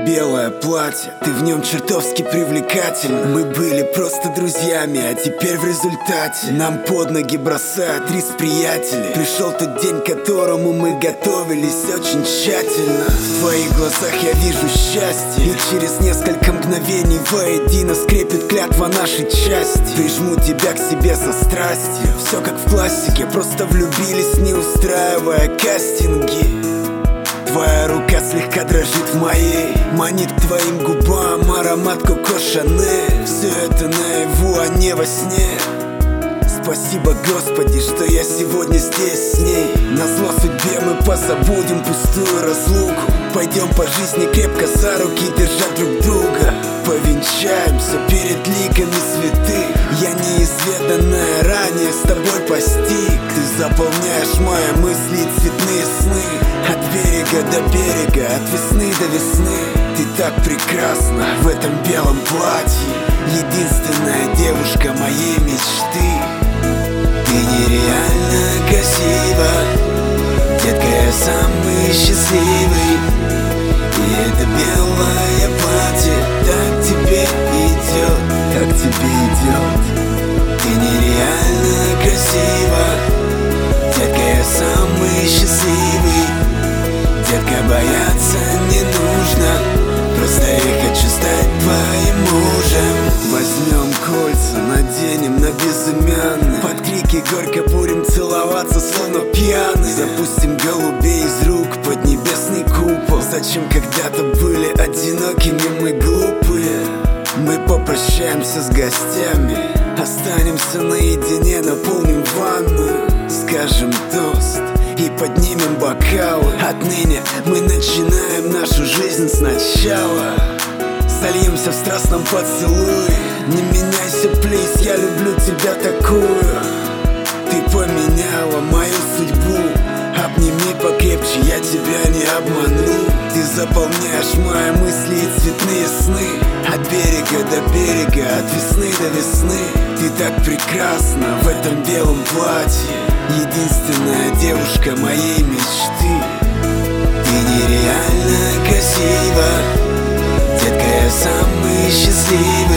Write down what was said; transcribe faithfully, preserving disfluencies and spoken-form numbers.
белое платье, ты в нем чертовски привлекательна. Мы были просто друзьями, а теперь в результате нам под ноги бросают риск приятели. Пришел тот день, к которому мы готовились очень тщательно. В твоих глазах я вижу счастье, и через несколько мгновений воедино скрепит клятва нашей части. Прижму тебя к себе со страстью, все как в классике, просто влюбились, не устраивая кастинги. Твоя рука слегка дрожит в моей, манит к твоим губам аромат Коко Шанель. Все это наяву, а не во сне. Спасибо, Господи, что я сегодня здесь с ней. Назло судьбе мы позабудем пустую разлуку. Пойдем по жизни крепко за руки, держа друг друга. Повенчаемся перед ликами святых. Я неизведанное ранее с тобой постиг. Ты заполняешь мои мысли и цветные сны. От берега до берега, от весны до весны. Ты так прекрасна в этом белом платье, единственная девушка моей мечты. Ты нереально красива, детка, я самый счастливый. И это белое платье так тебе идет, так тебе идет. Ты нереально красива, детка, я самый счастливый. Детка, бояться не нужно, просто я хочу стать твоим мужем. Возьмем кольца, наденем на безымянные, под крики горько будем целоваться, словно пьяные. Запустим голубей из рук под небесный купол. Зачем когда-то были одинокими мы глупые? Мы попрощаемся с гостями, останемся наедине, наполним ванную, скажем тост и поднимем бокалы. Отныне мы начинаем нашу жизнь сначала. Сольемся в страстном поцелуе. Не меняйся, плиз, я люблю тебя такую. Ты поменяла мою судьбу. Обними покрепче, я тебя не обману. Ты заполняешь мои мысли и цветные сны. От берега до берега, от весны до весны. Ты так прекрасна в этом белом платье, единственная девушка моей мечты. Ты нереально красива, детка, я самый счастливый.